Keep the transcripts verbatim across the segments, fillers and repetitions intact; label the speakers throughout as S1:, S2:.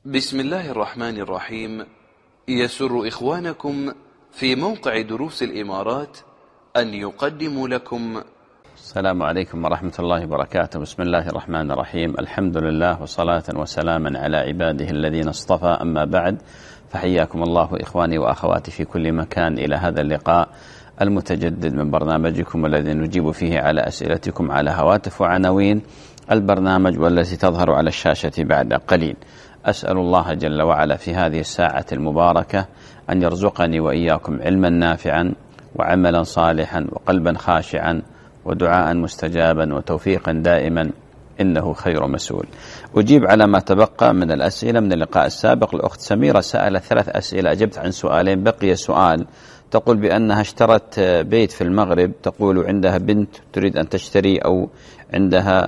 S1: بسم الله الرحمن الرحيم. يسر إخوانكم في موقع دروس الإمارات أن يقدموا لكم.
S2: السلام عليكم ورحمة الله وبركاته. بسم الله الرحمن الرحيم. الحمد لله وصلاة وسلاما على عباده الذين اصطفى، أما بعد، فحياكم الله إخواني وأخواتي في كل مكان إلى هذا اللقاء المتجدد من برنامجكم الذي نجيب فيه على أسئلتكم على هواتف وعناوين البرنامج والتي تظهر على الشاشة بعد قليل. أسأل الله جل وعلا في هذه الساعة المباركة أن يرزقني وإياكم علما نافعا وعملا صالحا وقلبا خاشعا ودعاء مستجابا وتوفيقا دائما، إنه خير مسؤول. أجيب على ما تبقى من الأسئلة من اللقاء السابق. الأخت سميرة سألت ثلاث أسئلة، أجبت عن سؤالين، بقي سؤال. تقول بأنها اشترت بيت في المغرب، تقول عندها بنت تريد أن تشتري أو عندها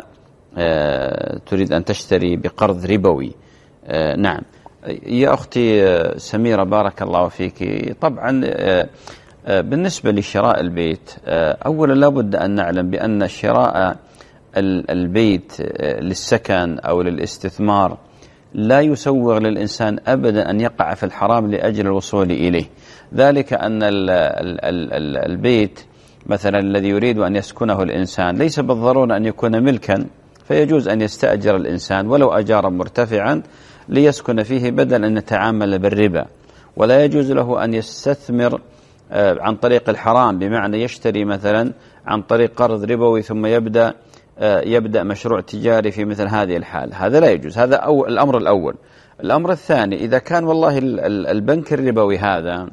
S2: تريد أن تشتري بقرض ربوي. آه نعم يا أختي سميرة، بارك الله فيك. طبعا آه آه بالنسبة لشراء البيت، آه أولا لابد أن نعلم بأن شراء البيت آه للسكن أو للاستثمار لا يسوغ للإنسان أبدا أن يقع في الحرام لأجل الوصول إليه. ذلك أن ال ال ال البيت مثلا الذي يريد أن يسكنه الإنسان ليس بالضرورة أن يكون ملكا، فيجوز أن يستأجر الإنسان ولو أجارا مرتفعا ليسكن فيه بدل أن يتعامل بالربا. ولا يجوز له أن يستثمر عن طريق الحرام، بمعنى يشتري مثلا عن طريق قرض ربوي ثم يبدأ يبدأ مشروع تجاري في مثل هذه الحالة. هذا لا يجوز. هذا أو الأمر الأول. الأمر الثاني، إذا كان والله البنك الربوي هذا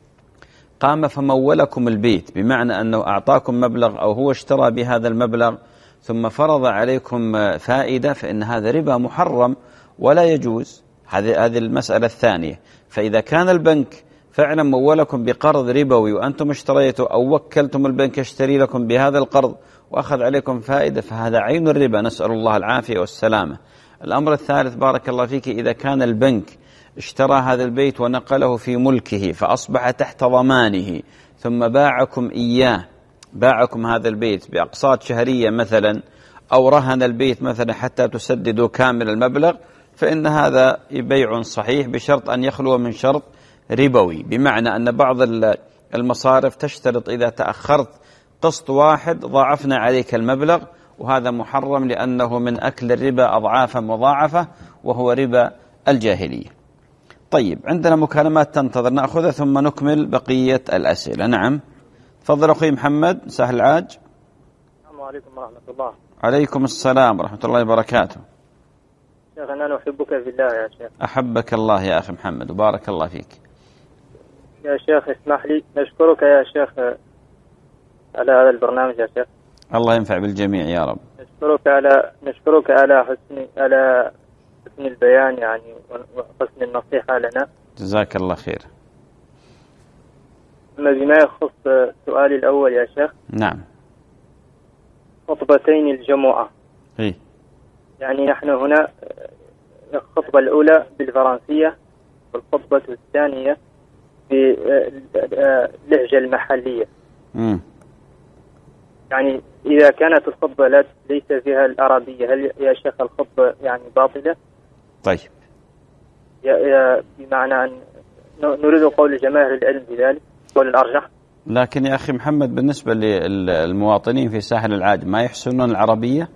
S2: قام فمولكم البيت، بمعنى أنه أعطاكم مبلغ أو هو اشترى بهذا المبلغ ثم فرض عليكم فائدة، فإن هذا ربا محرم ولا يجوز. هذه هذه المسألة الثانية. فإذا كان البنك فعلا مولكم بقرض ربوي وأنتم اشتريتوا أو وكلتم البنك يشتري لكم بهذا القرض وأخذ عليكم فائدة، فهذا عين الربا، نسأل الله العافية والسلامة. الأمر الثالث بارك الله فيك، إذا كان البنك اشترى هذا البيت ونقله في ملكه فأصبح تحت ضمانه ثم باعكم إياه، باعكم هذا البيت بأقساط شهرية مثلا، أو رهن البيت مثلا حتى تسددوا كامل المبلغ، فإن هذا بيع صحيح بشرط أن يخلو من شرط ربوي، بمعنى أن بعض المصارف تشترط إذا تأخرت قسط واحد ضاعفنا عليك المبلغ، وهذا محرم لأنه من أكل الربا أضعافا مضاعفة وهو ربا الجاهلية. طيب، عندنا مكالمات تنتظر نأخذها ثم نكمل بقية الأسئلة. نعم تفضل أخي محمد سهل العاج.
S3: السلام عليكم ورحمة الله.
S2: عليكم السلام ورحمة الله وبركاته.
S3: شيخ أنا أحبك في الله يا شيخ.
S2: أحبك الله يا أخي محمد وبارك الله فيك.
S3: يا شيخ اسمح لي، نشكرك يا شيخ على هذا البرنامج يا شيخ.
S2: الله ينفع بالجميع يا رب.
S3: نشكرك على نشكرك على حسن على حسن البيان يعني وحسن النصيحة لنا.
S2: جزاك الله خير.
S3: أما بما يخص سؤالي الأول يا شيخ.
S2: نعم.
S3: خطبتين الجمعة.
S2: إيه. يعني
S3: نحن هنا الخطبة الأولى بالفرنسية والخطبة الثانية باللهجة المحلية.
S2: امم
S3: يعني إذا كانت الخطبة لا ليس فيها العربية، هل يا شيخ الخطبة يعني باطلة؟
S2: طيب.
S3: بمعنى أن نريد قول جماهير العلم بذلك، قول الأرجح.
S2: لكن يا أخي محمد بالنسبة للمواطنين في ساحل العاج ما يحسنون العربية؟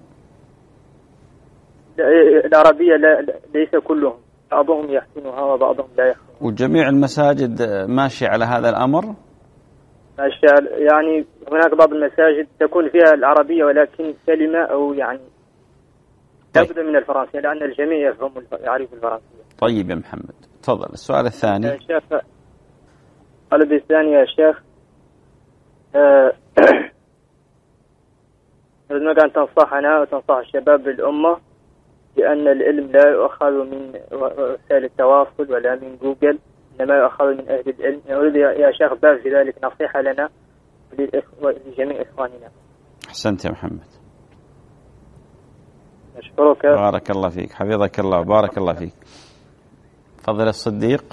S3: العربية لا ليس كلهم، بعضهم يحسنها وبعضهم لا يحسنها.
S2: وجميع المساجد ماشي على هذا الأمر؟
S3: ماشي، يعني هناك بعض المساجد تكون فيها العربية ولكن كلمة أو يعني لابد من الفرنسية، لأن الجميع يفهم يعرف الفرنسية.
S2: طيب يا محمد تفضل السؤال الثاني.
S3: يا شيخ السؤال الثاني يا شيخ، أردنا أن تنصحنا وتنصح الشباب بالأمة بأن العلم لا يؤخذ من وسائل التواصل ولا من جوجل، إنما يؤخذ من أهل العلم. نريد يا شيخ باب في ذلك نصيحة لنا ولجميع إخواننا.
S2: أحسنت يا محمد.
S3: نشكرك.
S2: بارك الله فيك، حفظك الله وبارك الله فيك. فضل الصديق.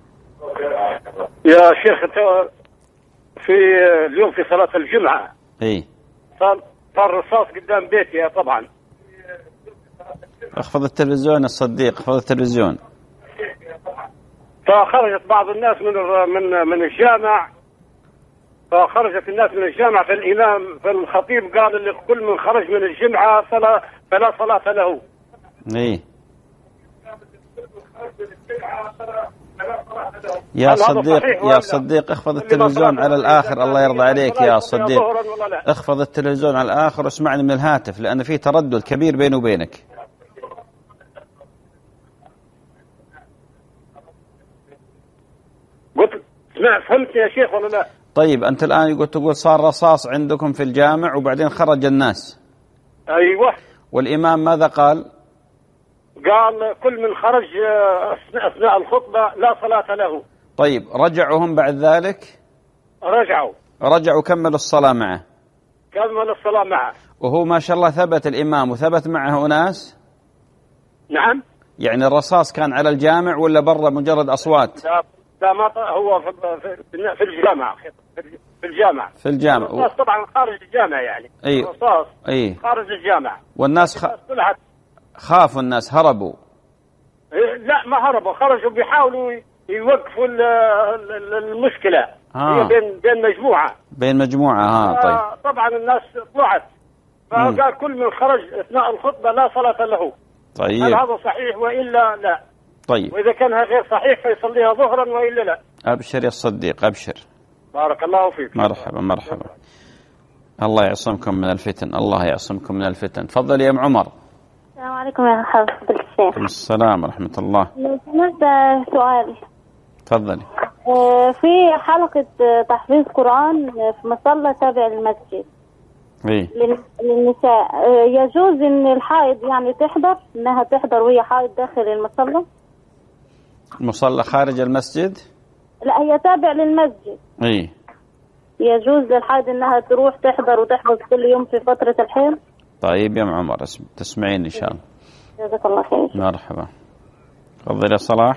S4: يا شيخ أنت في اليوم في صلاة الجمعة
S2: إيه
S4: صار صار رصاص قدام بيتي طبعا.
S2: اخفض التلفزيون الصديق، اخفض التلفزيون.
S4: فخرجت بعض الناس من من من الجامع فخرجت الناس من الجامع، فالإمام فالخطيب قال اللي كل من خرج من الجمعة فلا فلا صلاة له.
S2: إيه يا صديق يا صديق اخفض التلفزيون على الآخر، الله يرضى عليك يا صديق، اخفض التلفزيون على الآخر واسمعني من الهاتف لأن في تردد كبير بيني وبينك.
S4: قلت سمعت فهمت يا شيخ ولا لا؟
S2: طيب أنت الآن يقول تقول صار رصاص عندكم في الجامع وبعدين خرج الناس.
S4: أيوة.
S2: والإمام ماذا قال؟
S4: قال كل من خرج أثناء الخطبة لا صلاة له.
S2: طيب رجعوا هم بعد ذلك؟
S4: رجعوا
S2: رجعوا كملوا الصلاة معه.
S4: كملوا الصلاة معه.
S2: وهو ما شاء الله ثبت الإمام وثبت معه أناس؟
S4: نعم.
S2: يعني الرصاص كان على الجامع ولا برا مجرد أصوات؟
S4: لا لا ما هو في في الجامع في الجامع
S2: في الجامع
S4: الرصاص طبعا خارج الجامع يعني.
S2: أي.
S4: الرصاص
S2: أي.
S4: خارج الجامع.
S2: والناس خ... خافوا، الناس هربوا.
S4: لا ما هربوا، خرجوا بيحاولوا يوقفوا المشكلة.
S2: آه.
S4: هي بين بين مجموعة
S2: بين مجموعة ها. طيب
S4: طبعا الناس طلعت فقال كل من خرج أثناء الخطبة لا صلاة له.
S2: طيب
S4: هل هذا صحيح وإلا لا؟
S2: طيب
S4: وإذا كانها غير صحيح فيصليها ظهرا وإلا لا.
S2: أبشر يا الصديق أبشر.
S4: بارك الله فيك.
S2: مرحبا مرحبا. الله يعصمكم من الفتن، الله يعصمكم من الفتن. تفضل يا أم عمر.
S5: السلام عليكم يا حضرة الشيخ.
S2: السلام ورحمة الله.
S5: لو سمحت سؤال.
S2: تفضلي.
S5: في حلقة تحفيظ قرآن في مصلى تابع للمسجد.
S2: إيه.
S5: للنساء يجوز إن الحائض يعني تحضر، إنها تحضر وهي حائض داخل المصلى؟
S2: المصلى خارج المسجد؟
S5: لا هي تابع للمسجد.
S2: إيه.
S5: يجوز للحائض إنها تروح تحضر وتحفظ كل يوم في فترة الحيض؟
S2: طيب يا أم عمر تسمعين إن شاء الله.
S5: جزاك الله خير.
S2: مرحبا. تفضل يا صلاح.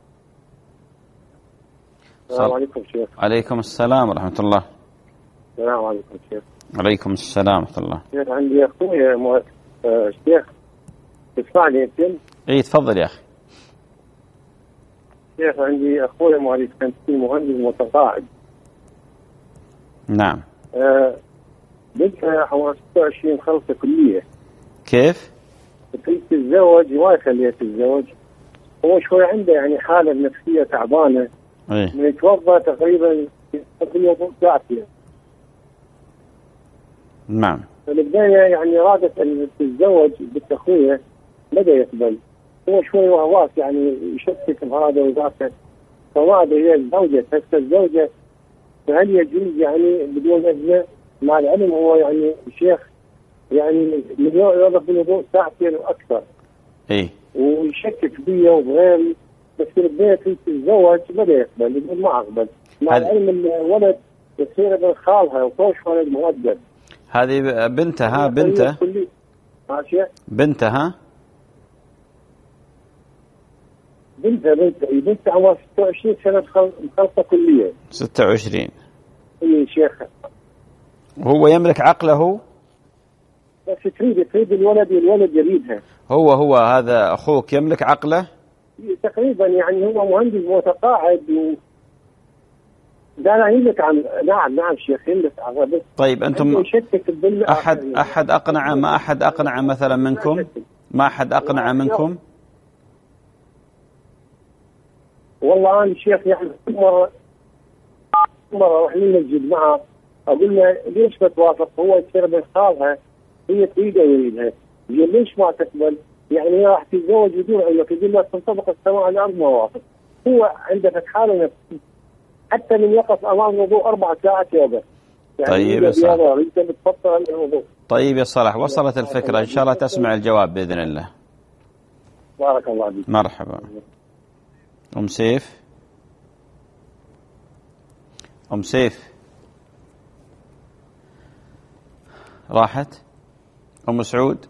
S6: السلام عليكم شيخ.
S2: عليكم السلام ورحمة الله.
S6: السلام عليكم شيخ.
S2: عليكم السلام ورحمة الله.
S6: شيخ عندي أخوي مو... آه شيخ تسمعني يمكن؟
S2: إيه تفضل يا أخي.
S6: شيخ عندي أخوي مهندس كنترول مهندس متقاعد.
S2: نعم.
S6: آه بنتها حوالي ستة وعشرين خلصة كلية.
S2: كيف؟
S6: تريد تتزوج ما يخليها تتزوج. هو شوي عنده يعني حالة نفسية تعبانة.
S2: إيه.
S6: من يتوضأ تقريبا كل يوم ساعتين.
S2: نعم.
S6: فالبداية يعني رادت أن تتزوج بنت أخويا بدأ يقبل. هو شوي وهواس يعني يشكك بهذا وذاك. فما أدري هي الزوجة هسه الزوجة فهل يجوز يعني بدون إذنه؟ مع العلم هو يعني الشيخ يعني مليون يوظف بالوضوء ساعتين وأكثر.
S2: إيه.
S6: ويشكك بي وبغيري بس البيت تتزوج بدأ يقبل يقول ما أقبل. مع العلم الولد يصير ابن خالها وطوش ولد مؤدب.
S2: هذه بنتها بنته
S6: ماشية
S2: بنتها
S6: بنتها بنتها بنتها عمرها ستة وعشرين سنة مخلصة كلية.
S2: ستة وعشرين.
S6: إيه شيخ.
S2: هو يملك عقله؟
S6: بس تريد تريد الولد والولد يريدها.
S2: هو هو هذا أخوك يملك عقله؟
S6: تقريبا يعني هو مهندس متقاعد و لا لا يملك عن نعم نعم شيخ يملك عن.
S2: طيب أنتم أحد أحد أقنع ما أحد أقنع مثلا منكم؟ ما أحد أقنع منكم؟
S6: والله أنا شيخ يعني مرة مرة رحنا المسجد معه أقول له ليش ما توافق؟ هو يصير من خالها هي تريده ويريدها. يقول ليش ما تقبل؟ يعني هي راح تتزوج بدون علمك. يقول له تنطبق السماء على الأرض ما وافق. هو عنده حالة نفسية حتى من يقف أمام الوضوء أربع ساعات يوقف. يعني
S2: طيب يا صلاح.
S6: طيب
S2: يا صلاح وصلت الفكرة إن شاء الله تسمع الجواب بإذن الله.
S6: بارك الله فيك.
S2: مرحبا. أم سيف. أم سيف راحت. أم سعود.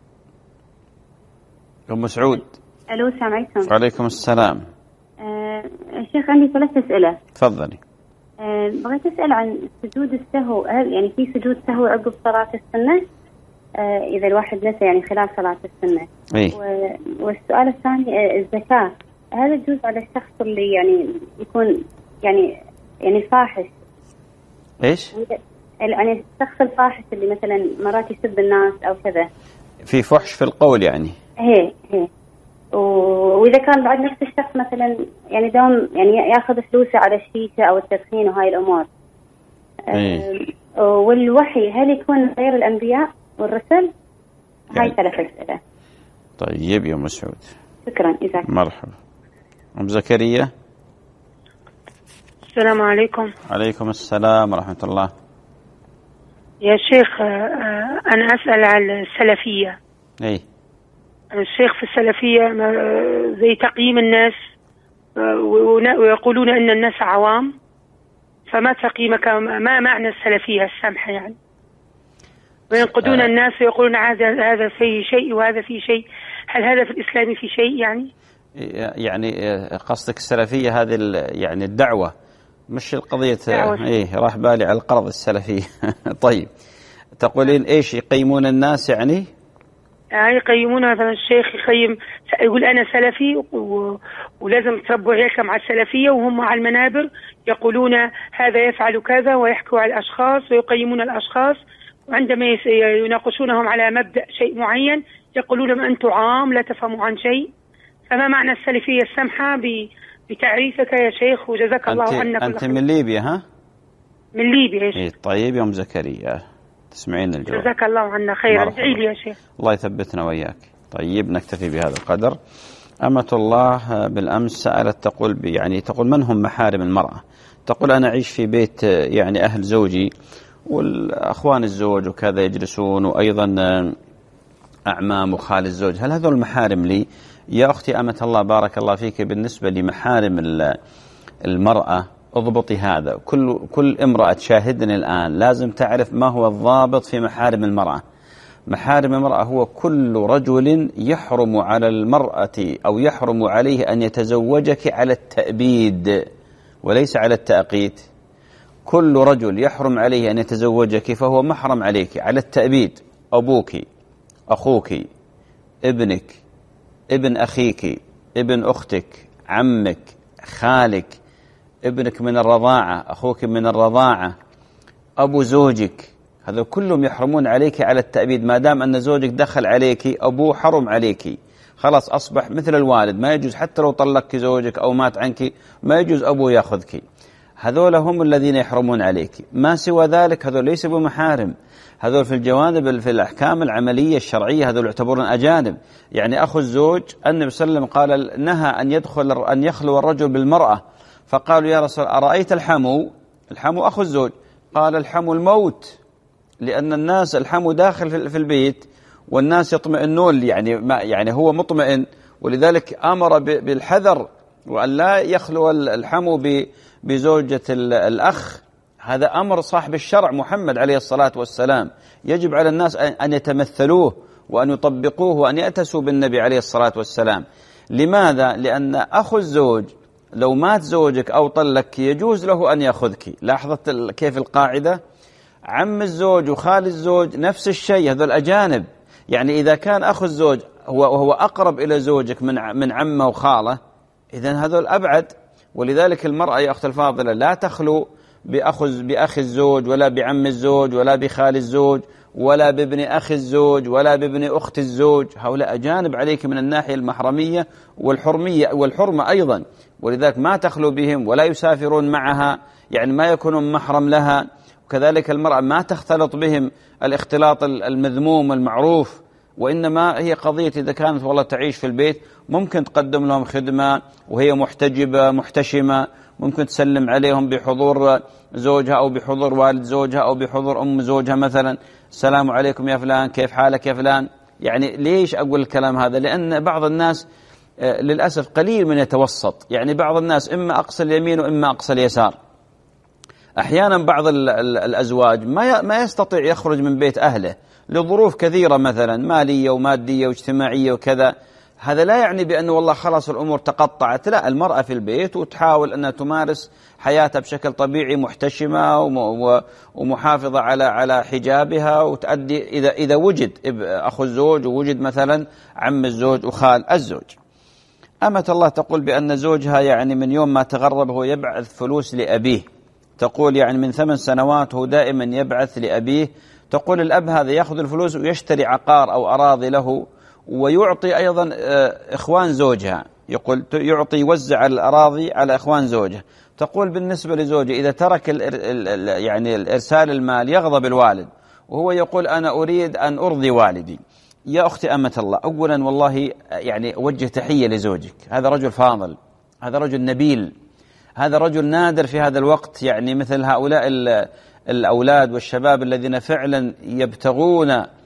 S2: أم سعود.
S7: ألو السلام عليكم.
S2: وعليكم السلام.
S7: آه الشيخ عندي ثلاث أسئلة.
S2: تفضلي.
S7: آه بغيت أسأل عن سجود السهو، هل يعني في سجود سهو عقب صلاة السنة؟ آه إذا الواحد نسى يعني خلال صلاة السنة.
S2: إيه؟
S7: والسؤال الثاني آه الزكاة، هل يجوز على الشخص اللي يعني يكون يعني يعني فاحش؟
S2: ايش؟
S7: يعني الشخص الفاحش اللي مثلا مرات يسب الناس او كذا،
S2: في فحش في القول يعني.
S7: هي هي واذا كان بعد نفس الشخص مثلا يعني دوم يعني ياخذ فلوسه على الشيشه او التدخين وهاي الامور.
S2: إيه؟
S7: والوحي هل يكون غير الانبياء والرسل؟ هاي يعني ثلاث اسئله.
S2: طيب يا مسعود،
S7: شكرا. إذا
S2: مرحبا. ام زكريا.
S8: السلام عليكم.
S2: عليكم السلام ورحمة الله.
S8: يا شيخ أنا أسأل عن السلفية.
S2: أي
S8: الشيخ في السلفية زي تقييم الناس ويقولون أن الناس عوام، فما تقييمك؟ ما معنى السلفية السمحة يعني؟ وينقدون آه. الناس ويقولون هذا هذا فيه شيء وهذا فيه شيء، هل هذا في الإسلام في شيء يعني؟
S2: يعني قصدك السلفية هذه يعني الدعوة مش القضية؟ ايه راح بالي على القرض السلفي. طيب تقولين ايش يقيمون الناس يعني؟
S8: آه يقيمون مثلا الشيخ يقيم يقول انا سلفي و... ولازم تربوا عيالكم على السلفية، وهم على المنابر يقولون هذا يفعل كذا ويحكوا على الاشخاص ويقيمون الاشخاص، وعندما يناقشونهم على مبدأ شيء معين يقولون ما انتم عام لا تفهموا عن شيء. فما معنى السلفية السمحة ب... بتعريفك يا شيخ وجزاك الله عنك.
S2: أنت من ليبيا ها؟
S8: من ليبيا يا شيخ.
S2: طيب يا أم زكريا تسمعين الجواب.
S8: جزاك الله عنا خيرا، ادعي لي يا شيخ.
S2: الله يثبتنا وإياك. طيب نكتفي بهذا القدر. أمة الله بالأمس سألت تقول يعني تقول من هم محارم المرأة؟ تقول أنا أعيش في بيت يعني أهل زوجي والأخوان الزوج وكذا يجلسون، وأيضا أعمام وخال الزوج، هل هذول محارم لي؟ يا أختي أمة الله بارك الله فيك، بالنسبة لمحارم المرأة اضبطي هذا. كل كل امرأة تشاهدني الآن لازم تعرف ما هو الضابط في محارم المرأة. محارم المرأة هو كل رجل يحرم على المرأة أو يحرم عليه أن يتزوجك على التأبيد وليس على التأقيت. كل رجل يحرم عليه أن يتزوجك فهو محرم عليك على التأبيد. أبوك، أخوك، ابنك، ابن أخيك، ابن أختك، عمك، خالك، ابنك من الرضاعة، أخوك من الرضاعة، أبو زوجك، هذا كلهم يحرمون عليك على التأبيد. ما دام أن زوجك دخل عليك أبوه حرم عليك، خلاص أصبح مثل الوالد، ما يجوز حتى لو طلقك زوجك أو مات عنك ما يجوز أبوه يأخذك. هذول هم الذين يحرمون عليك. ما سوى ذلك هذول ليسوا بمحارم، هذول في الجوانب في الأحكام العملية الشرعية هذول يعتبرون أجانب. يعني أخو الزوج النبي صلى الله عليه وسلم قال نهى أن يدخل أن يخلو الرجل بالمرأة، فقالوا يا رسول أرأيت الحمو؟ الحمو أخو الزوج. قال الحمو الموت، لأن الناس الحمو داخل في البيت والناس يطمئنون، يعني ما يعني هو مطمئن، ولذلك أمر بالحذر وأن لا يخلو الحمو بزوجة الأخ. هذا أمر صاحب الشرع محمد عليه الصلاة والسلام، يجب على الناس أن يتمثلوه وأن يطبقوه وأن يأتسوا بالنبي عليه الصلاة والسلام. لماذا؟ لأن أخو الزوج لو مات زوجك أو طلقك يجوز له أن يأخذك. لاحظت كيف القاعدة؟ عم الزوج وخال الزوج نفس الشيء، هذول الأجانب. يعني إذا كان أخو الزوج هو وهو أقرب إلى زوجك من من عمه وخاله، إذن هذول أبعد. ولذلك المرأة يا أخت الفاضلة لا تخلو بأخذ بأخ الزوج ولا بعم الزوج ولا بخال الزوج ولا بابن أخ الزوج ولا بابن أخت الزوج، هؤلاء أجانب عليك من الناحية المحرمية والحرمية والحرمة أيضا، ولذلك ما تخلو بهم ولا يسافرون معها، يعني ما يكونون محرم لها. وكذلك المرأة ما تختلط بهم الاختلاط المذموم المعروف، وإنما هي قضية إذا كانت والله تعيش في البيت ممكن تقدم لهم خدمة وهي محتجبة محتشمة، ممكن تسلم عليهم بحضور زوجها أو بحضور والد زوجها أو بحضور أم زوجها مثلا، السلام عليكم يا فلان، كيف حالك يا فلان. يعني ليش أقول الكلام هذا؟ لأن بعض الناس للأسف قليل من يتوسط، يعني بعض الناس إما أقصى اليمين وإما أقصى اليسار. أحيانا بعض الأزواج ما يستطيع يخرج من بيت أهله لظروف كثيرة مثلا مالية ومادية واجتماعية وكذا. هذا لا يعني بأنه والله خلاص الأمور تقطعت، لا، المرأة في البيت وتحاول أنها تمارس حياتها بشكل طبيعي محتشمة ومحافظة على على حجابها، وتؤدي إذا إذا وجد أخو الزوج ووجد مثلا عم الزوج وخال الزوج. أمة الله تقول بأن زوجها يعني من يوم ما تغرب هو يبعث فلوس لأبيه، تقول يعني من ثمان سنوات هو دائما يبعث لأبيه. تقول الأب هذا يأخذ الفلوس ويشتري عقار أو أراضي له ويعطي أيضا إخوان زوجها، يقول يعطي يوزع الأراضي على إخوان زوجها. تقول بالنسبة لزوجي إذا ترك يعني الإرسال المال يغضب الوالد، وهو يقول أنا أريد أن أرضي والدي. يا أختي أمة الله، أولا والله يعني أوجه تحية لزوجك، هذا رجل فاضل، هذا رجل نبيل، هذا رجل نادر في هذا الوقت، يعني مثل هؤلاء الأولاد والشباب الذين فعلا يبتغون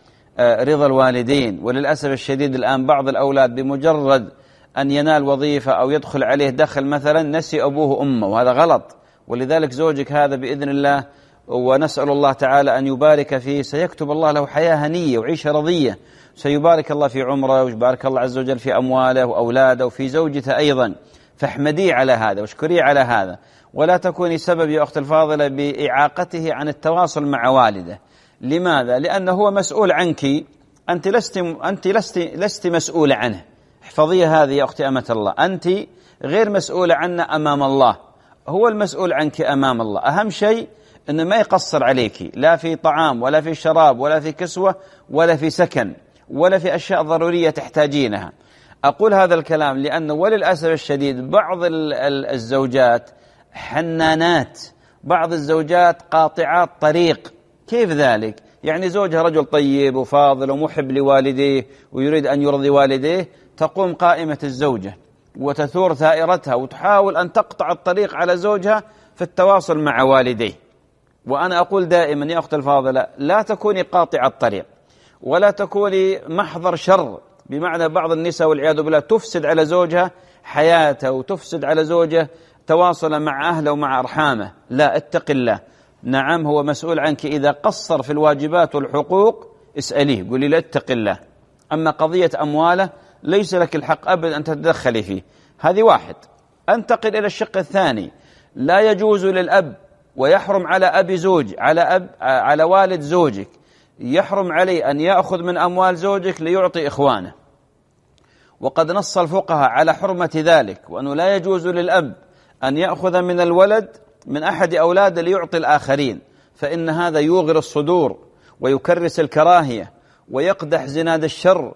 S2: رضا الوالدين. وللأسف الشديد الآن بعض الأولاد بمجرد أن ينال وظيفة أو يدخل عليه دخل مثلا نسي أبوه وأمه، وهذا غلط. ولذلك زوجك هذا بإذن الله ونسأل الله تعالى أن يبارك فيه، سيكتب الله له حياة هنية وعيشة رضية، سيبارك الله في عمره ويبارك الله عز وجل في أمواله وأولاده وفي زوجته أيضا. فاحمديه على هذا واشكريه على هذا، ولا تكوني سبب يا أخت الفاضلة بإعاقته عن التواصل مع والده. لماذا؟ لأنه هو مسؤول عنك، أنت لست أنت لست لست مسؤولة عنه. احفظيها هذه يا أختي أمة الله، أنت غير مسؤولة عنه أمام الله، هو المسؤول عنك أمام الله. أهم شيء أنه ما يقصر عليك، لا في طعام ولا في شراب ولا في كسوة ولا في سكن ولا في أشياء ضرورية تحتاجينها. أقول هذا الكلام لأنه وللأسف الشديد بعض الزوجات حنانات، بعض الزوجات قاطعات طريق. كيف ذلك؟ يعني زوجها رجل طيب وفاضل ومحب لوالديه ويريد أن يرضي والديه، تقوم قائمة الزوجة وتثور ثائرتها وتحاول أن تقطع الطريق على زوجها في التواصل مع والديه. وأنا أقول دائما يا أخت الفاضلة، لا تكوني قاطع الطريق ولا تكوني محضر شر، بمعنى بعض النساء والعياذ بالله تفسد على زوجها حياته وتفسد على زوجه تواصل مع أهله ومع أرحامه. لا، اتق الله. نعم هو مسؤول عنك، إذا قصر في الواجبات والحقوق اسأليه، قولي له اتق الله. أما قضية أمواله ليس لك الحق أبدا أن تتدخلي فيه. هذه واحد. أنتقل إلى الشق الثاني. لا يجوز للأب ويحرم على أب زوج على أب على والد زوجك، يحرم عليه أن يأخذ من أموال زوجك ليعطي إخوانه، وقد نص الفقهاء على حرمة ذلك، وأنه لا يجوز للأب أن يأخذ من الولد من أحد أولاده ليعطي الآخرين، فإن هذا يوغر الصدور ويكرس الكراهية ويقدح زناد الشر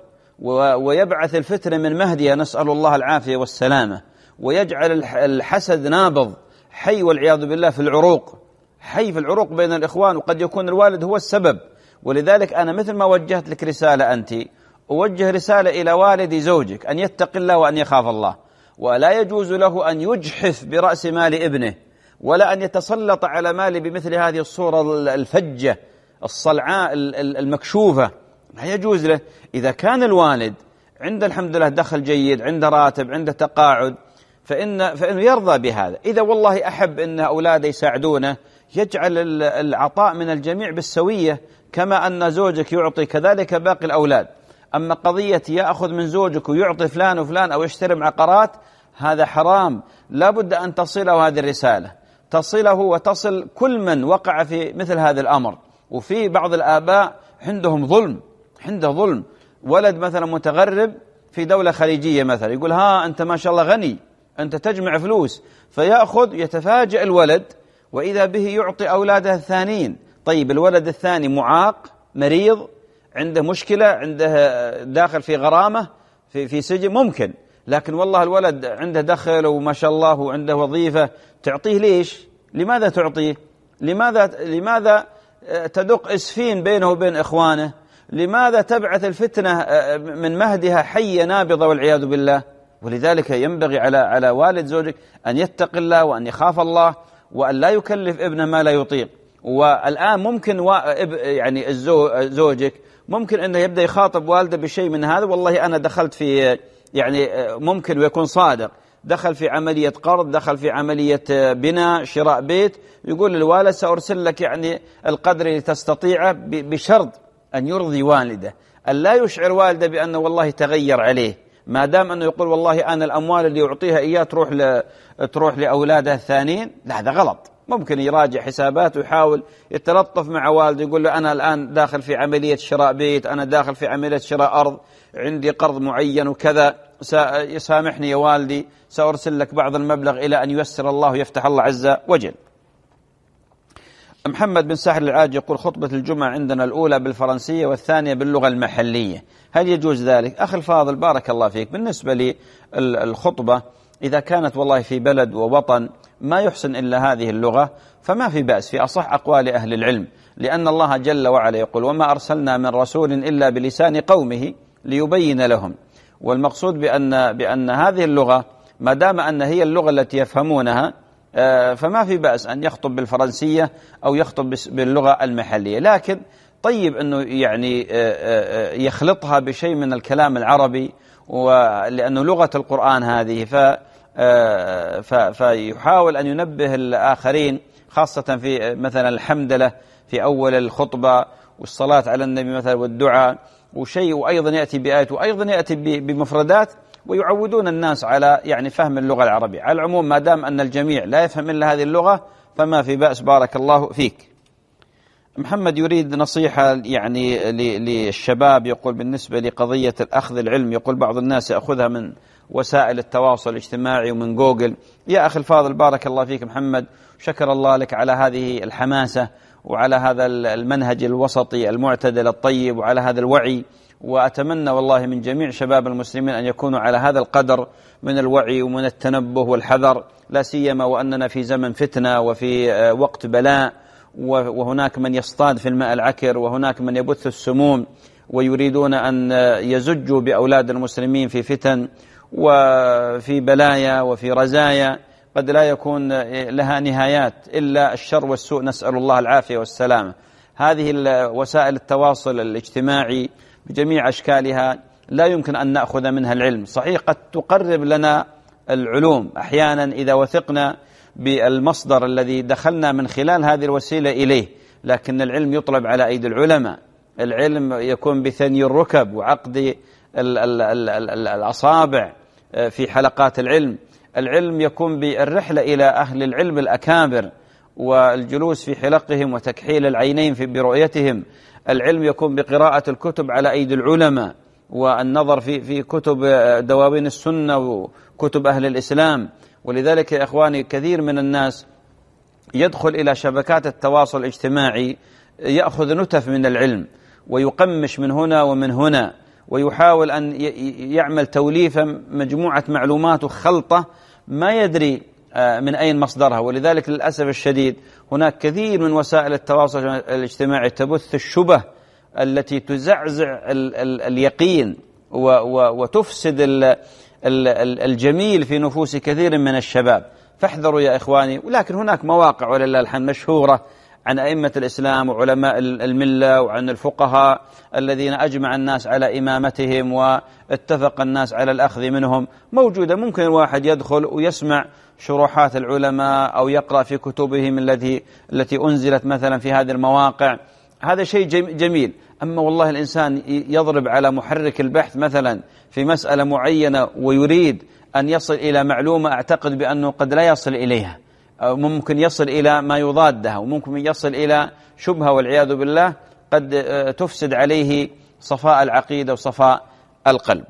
S2: ويبعث الفتنة من مهدها، نسأل الله العافية والسلامة، ويجعل الحسد نابض حي والعياذ بالله في العروق، حي في العروق بين الإخوان، وقد يكون الوالد هو السبب. ولذلك أنا مثل ما وجهت لك رسالة أنت، أوجه رسالة إلى والد زوجك أن يتق الله وأن يخاف الله، ولا يجوز له أن يجحف برأس مال ابنه، ولا أن يتسلط على ماله بمثل هذه الصورة الفجة الصلعاء المكشوفة. لا يجوز له. إذا كان الوالد عنده الحمد لله دخل جيد، عنده راتب، عنده تقاعد، فإن فإنه يرضى بهذا. إذا والله أحب أن أولاده يساعدونه، يجعل العطاء من الجميع بالسوية، كما أن زوجك يعطي كذلك باقي الأولاد. أما قضية يأخذ من زوجك ويعطي فلان وفلان أو يشتري عقارات، هذا حرام. لا بد أن تصله هذه الرسالة، تصله وتصل كل من وقع في مثل هذا الأمر. وفي بعض الآباء عندهم ظلم، عنده ظلم. ولد مثلا متغرب في دولة خليجية مثلا، يقول ها أنت ما شاء الله غني، أنت تجمع فلوس، فيأخذ يتفاجأ الولد وإذا به يعطي أولاده الثانيين. طيب الولد الثاني معاق مريض، عنده مشكلة، عنده داخل في غرامة في في سجن ممكن، لكن والله الولد عنده دخل وما شاء الله وعنده وظيفة، تعطيه ليش؟ لماذا تعطيه؟ لماذا لماذا تدق إسفين بينه وبين إخوانه؟ لماذا تبعث الفتنة من مهدها حية نابضة والعياذ بالله؟ ولذلك ينبغي على على والد زوجك أن يتق الله وأن يخاف الله، وأن لا يكلف ابنه ما لا يطيق. والآن ممكن يعني زوجك ممكن أنه يبدأ يخاطب والده بشيء من هذا، والله أنا دخلت في يعني ممكن ويكون صادق، دخل في عملية قرض، دخل في عملية بناء شراء بيت، يقول للوالد سأرسل لك يعني القدر اللي تستطيعه، بشرط أن يرضي والده، أن لا يشعر والده بأنه والله تغير عليه، ما دام أنه يقول والله أنا الأموال اللي يعطيها إياه تروح ل... تروح لأولاده الثانيين. لا، هذا غلط. ممكن يراجع حسابات ويحاول يتلطف مع والده، يقول له أنا الآن داخل في عملية شراء بيت، أنا داخل في عملية شراء أرض، عندي قرض معين وكذا، سامحني يا والدي سأرسل لك بعض المبلغ إلى أن ييسر الله ويفتح الله عز وجل. محمد بن ساحر العاج يقول خطبة الجمعة عندنا الأولى بالفرنسية والثانية باللغة المحلية، هل يجوز ذلك؟ أخي الفاضل بارك الله فيك، بالنسبة للخطبة إذا كانت والله في بلد ووطن ما يحسن إلا هذه اللغة فما في بأس، في أصح أقوال أهل العلم، لأن الله جل وعلا يقول وما أرسلنا من رسول إلا بلسان قومه ليبين لهم. والمقصود بأن, بأن هذه اللغة ما دام أن هي اللغة التي يفهمونها فما في بأس أن يخطب بالفرنسية أو يخطب باللغة المحلية، لكن طيب أنه يعني يخلطها بشيء من الكلام العربي، ولأنه لغة القرآن هذه ف فيحاول أن ينبه الآخرين خاصة في مثلا الحمدلة في أول الخطبة والصلاة على النبي مثلا والدعاء وشيء، وأيضا يأتي بآيات وأيضا يأتي بمفردات ويعودون الناس على يعني فهم اللغة العربية. على العموم ما دام أن الجميع لا يفهم إلا هذه اللغة فما في بأس بارك الله فيك. محمد يريد نصيحة يعني للشباب، يقول بالنسبة لقضية الأخذ العلم، يقول بعض الناس يأخذها من وسائل التواصل الاجتماعي ومن جوجل. يا أخي الفاضل بارك الله فيك محمد، شكر الله لك على هذه الحماسة وعلى هذا المنهج الوسطي المعتدل الطيب وعلى هذا الوعي، وأتمنى والله من جميع شباب المسلمين أن يكونوا على هذا القدر من الوعي ومن التنبه والحذر، لا سيما وأننا في زمن فتنة وفي وقت بلاء، وهناك من يصطاد في الماء العكر وهناك من يبث السموم ويريدون أن يزجوا بأولاد المسلمين في فتن وفي بلايا وفي رزايا قد لا يكون لها نهايات إلا الشر والسوء، نسأل الله العافية والسلامة. هذه وسائل التواصل الاجتماعي بجميع أشكالها لا يمكن أن نأخذ منها العلم، صحيح قد تقرب لنا العلوم أحيانا إذا وثقنا بالمصدر الذي دخلنا من خلال هذه الوسيلة إليه، لكن العلم يطلب على أيدي العلماء، العلم يكون بثني الركب وعقد الأصابع في حلقات العلم، العلم يكون بالرحلة إلى أهل العلم الأكابر والجلوس في حلقهم وتكحيل العينين في برؤيتهم، العلم يكون بقراءة الكتب على أيدي العلماء والنظر في في كتب دواوين السنة وكتب أهل الإسلام. ولذلك يا إخواني كثير من الناس يدخل إلى شبكات التواصل الاجتماعي يأخذ نتف من العلم ويقمش من هنا ومن هنا ويحاول أن يعمل توليفا مجموعة معلومات وخلطة ما يدري من أين مصدرها. ولذلك للأسف الشديد هناك كثير من وسائل التواصل الاجتماعي تبث الشبه التي تزعزع اليقين وتفسد الجميل في نفوس كثير من الشباب، فاحذروا يا إخواني. ولكن هناك مواقع ولله الحمد مشهورة عن أئمة الإسلام وعلماء الملة وعن الفقهاء الذين أجمع الناس على إمامتهم واتفق الناس على الأخذ منهم، موجودة، ممكن الواحد يدخل ويسمع شروحات العلماء أو يقرأ في كتبهم التي التي أنزلت مثلا في هذه المواقع، هذا شيء جميل. أما والله الإنسان يضرب على محرك البحث مثلا في مسألة معينة ويريد أن يصل إلى معلومة أعتقد بأنه قد لا يصل إليها، ممكن يصل إلى ما يضادها وممكن يصل إلى شبهة والعياذ بالله قد تفسد عليه صفاء العقيدة وصفاء القلب.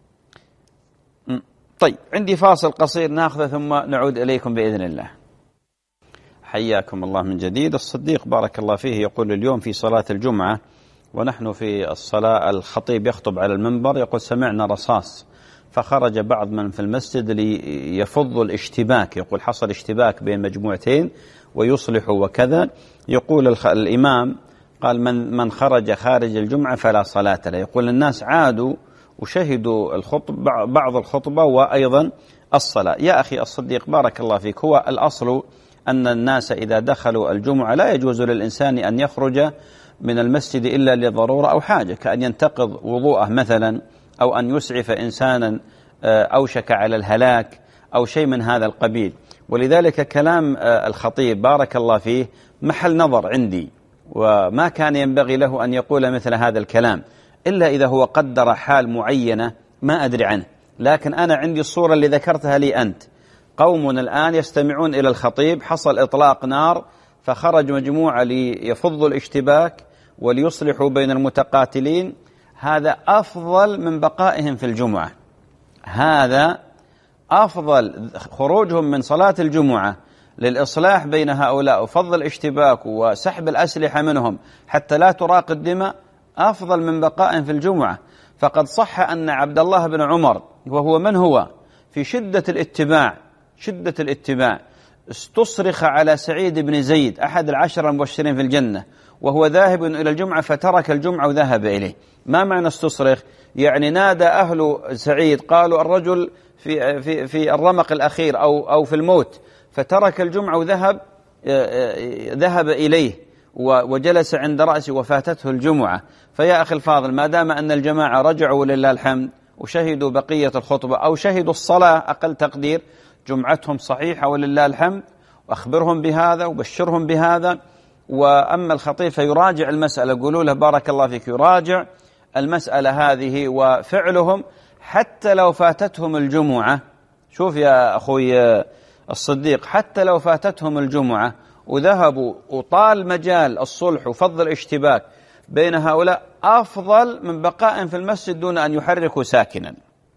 S2: طيب عندي فاصل قصير ناخذه ثم نعود إليكم بإذن الله. حياكم الله من جديد. الصديق بارك الله فيه يقول اليوم في صلاة الجمعة ونحن في الصلاة الخطيب يخطب على المنبر، يقول سمعنا رصاص فخرج بعض من في المسجد ليفض الاشتباك، يقول حصل اشتباك بين مجموعتين ويصلحوا وكذا، يقول الإمام قال من من خرج خارج الجمعة فلا صلاة له. يقول الناس عادوا وشهدوا الخطب بعض الخطبة وأيضا الصلاة. يا أخي الصديق بارك الله فيك، هو الأصل أن الناس إذا دخلوا الجمعة لا يجوز للإنسان أن يخرج من المسجد إلا لضرورة أو حاجة، كأن ينتقض وضوءه مثلا أو أن يسعف إنسانا أوشك على الهلاك أو شيء من هذا القبيل. ولذلك كلام الخطيب بارك الله فيه محل نظر عندي، وما كان ينبغي له أن يقول مثل هذا الكلام إلا إذا هو قدر حال معينة ما أدري عنه. لكن أنا عندي الصورة اللي ذكرتها لي أنت، قوم الآن يستمعون إلى الخطيب، حصل إطلاق نار فخرج مجموعة ليفضوا الاشتباك وليصلحوا بين المتقاتلين، هذا أفضل من بقائهم في الجمعة، هذا أفضل، خروجهم من صلاة الجمعة للإصلاح بين هؤلاء وفضل الاشتباك وسحب الأسلحة منهم حتى لا تراق الدماء أفضل من بقاء في الجمعة. فقد صح أن عبد الله بن عمر، وهو من هو في شدة الاتباع شدة الاتباع استصرخ على سعيد بن زيد أحد العشر المبشرين في الجنة وهو ذاهب إلى الجمعة، فترك الجمعة وذهب إليه. ما معنى استصرخ؟ يعني نادى أهل سعيد، قالوا الرجل في في في الرمق الأخير أو أو في الموت، فترك الجمعة وذهب ذهب إليه وجلس عند رأسه وفاتته الجمعة. فيا أخي الفاضل، ما دام أن الجماعة رجعوا لله الحمد وشهدوا بقية الخطبة أو شهدوا الصلاة أقل تقدير، جمعتهم صحيحة ولله الحمد، وأخبرهم بهذا وبشرهم بهذا. وأما الخطيب فيراجع المسألة، قولوا له بارك الله فيك يراجع المسألة هذه وفعلهم حتى لو فاتتهم الجمعة. شوف يا أخوي الصديق، حتى لو فاتتهم الجمعة وذهبوا وطال مجال الصلح وفضل الاشتباك بين هؤلاء أفضل من بقاء في المسجد دون أن يحركوا ساكنا.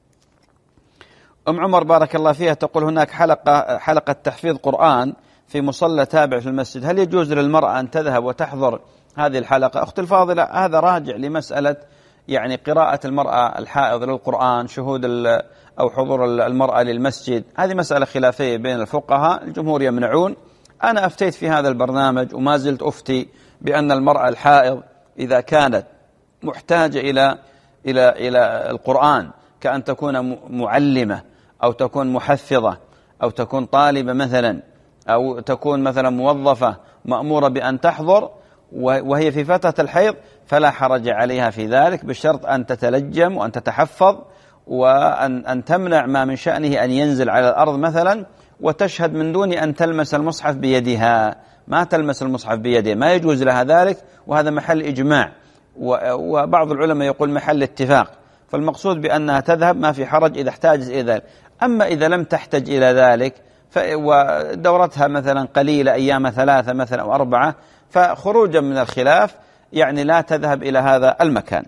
S2: أم عمر بارك الله فيها تقول هناك حلقة حلقة تحفيظ قرآن في مصلى تابع في المسجد، هل يجوز للمرأة أن تذهب وتحضر هذه الحلقة؟ أختي الفاضلة، هذا راجع لمسألة يعني قراءة المرأة الحائض للقرآن، شهود أو حضور المرأة للمسجد، هذه مسألة خلافية بين الفقهاء، الجمهور يمنعون. أنا أفتيت في هذا البرنامج وما زلت أفتي بأن المرأة الحائض إذا كانت محتاجة إلى إلى إلى القرآن، كأن تكون معلمة أو تكون محفظة أو تكون طالبة مثلا أو تكون مثلا موظفة مأمورة بأن تحضر وهي في فترة الحيض، فلا حرج عليها في ذلك، بشرط أن تتلجم وأن تتحفظ وأن أن تمنع ما من شأنه أن ينزل على الأرض مثلا، وتشهد من دون أن تلمس المصحف بيدها، ما تلمس المصحف بيدها، ما يجوز لها ذلك، وهذا محل إجماع، وبعض العلماء يقول محل اتفاق. فالمقصود بأنها تذهب ما في حرج إذا احتاجت إلى ذلك. أما إذا لم تحتج إلى ذلك ودورتها مثلا قليلة، أيام ثلاثة مثلا أو أربعة، فخروجا من الخلاف يعني لا تذهب إلى هذا المكان.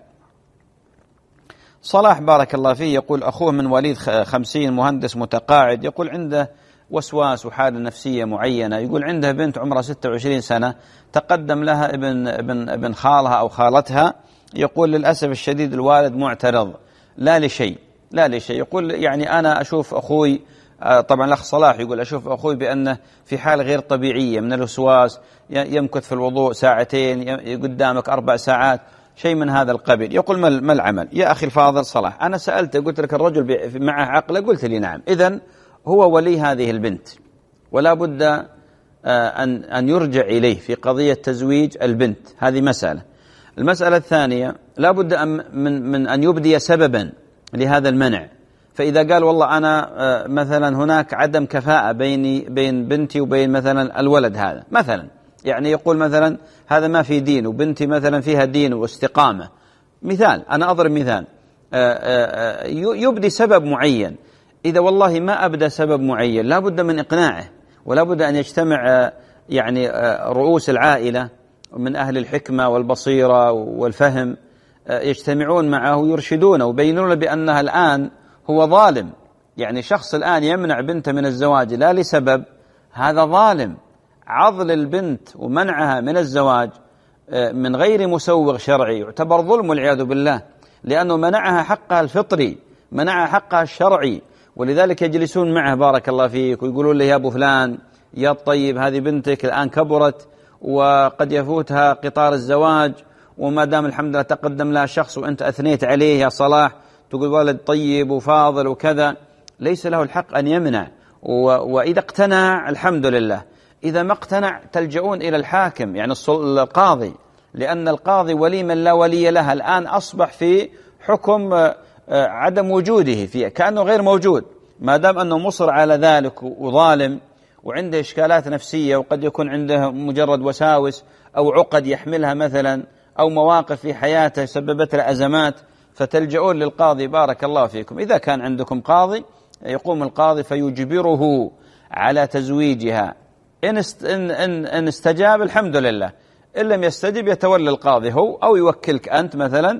S2: صلاح بارك الله فيه يقول أخوه من وليد خمسين مهندس متقاعد، يقول عنده وسواس وحالة نفسية معينة، يقول عنده بنت عمرها ستة وعشرين سنة، تقدم لها ابن ابن ابن خالها أو خالتها، يقول للأسف الشديد الوالد معترض لا لشيء لا لشيء يقول يعني أنا أشوف أخوي، طبعا الأخ صلاح يقول أشوف أخوي بأنه في حال غير طبيعية من الوسواس، يمكث في الوضوء ساعتين، قدامك أربع ساعات، شيء من هذا القبيل. يقول ما العمل؟ يا أخي الفاضل صلاح، أنا سألته قلت لك الرجل معه عقله، قلت لي نعم. إذن هو ولي هذه البنت ولا بد أن أن يرجع إليه في قضية تزويج البنت، هذه مسألة. المسألة الثانية لا بد من من أن يبدي سببا لهذا المنع. فإذا قال والله أنا مثلا هناك عدم كفاءة بيني بين بنتي وبين مثلا الولد هذا مثلا، يعني يقول مثلا هذا ما في دين وبنتي مثلا فيها دين واستقامة، مثال أنا أضرب مثال، يبدي سبب معين. إذا والله ما أبدأ سبب معين لا بد من إقناعه، ولا بد أن يجتمع يعني رؤوس العائلة من أهل الحكمة والبصيرة والفهم، يجتمعون معه ويرشدونه ويبينون بأنها الآن هو ظالم. يعني شخص الآن يمنع بنته من الزواج لا لسبب، هذا ظالم. عضل البنت ومنعها من الزواج من غير مسوغ شرعي يعتبر ظلم والعياذ بالله، لأنه منعها حقها الفطري، منعها حقها الشرعي. ولذلك يجلسون معه بارك الله فيك ويقولون له يا أبو فلان يا الطيب، هذه بنتك الآن كبرت وقد يفوتها قطار الزواج، وما دام الحمد لله تقدم لها شخص وأنت أثنيت عليه يا صلاح، تقول ولد طيب وفاضل وكذا، ليس له الحق أن يمنع. وإذا اقتنع الحمد لله، إذا ما اقتنع تلجؤون إلى الحاكم يعني القاضي، لأن القاضي ولي من لا ولي لها، الآن أصبح في حكم عدم وجوده فيه، كأنه غير موجود، ما دام أنه مصر على ذلك وظالم وعنده إشكالات نفسية، وقد يكون عنده مجرد وساوس أو عقد يحملها مثلا، أو مواقف في حياته سببت له أزمات، فتلجؤون للقاضي. بارك الله فيكم، إذا كان عندكم قاضي يقوم القاضي فيجبره على تزويجها، إن, است إن, إن, إن استجاب الحمد لله، إن لم يستجب يتولى القاضي هو، أو يوكلك أنت مثلا